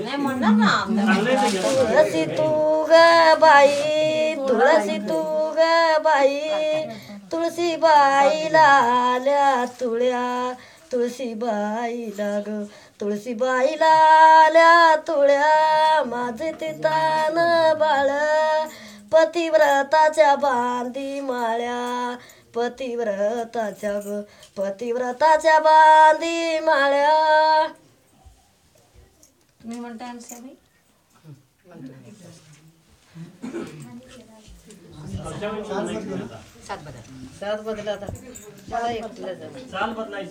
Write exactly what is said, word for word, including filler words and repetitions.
नाही म्हणणार ना. तुळसी तू ग बाई तुळसी तू ग बाई तुळशी बाईला आल्या तुळ्या तुळशी बाईला ग तुळशी बाईला आल्या तुळ्या माझे ते तान बाळ पतिव्रताच्या बांधी माळ्या पतिव्रताच्या ग पतिव्रताच्या बांधी माळ्या. तुम्ही म्हणताय आमच्या बाई सात बदल सात बदल आता मला एकटीला जाऊ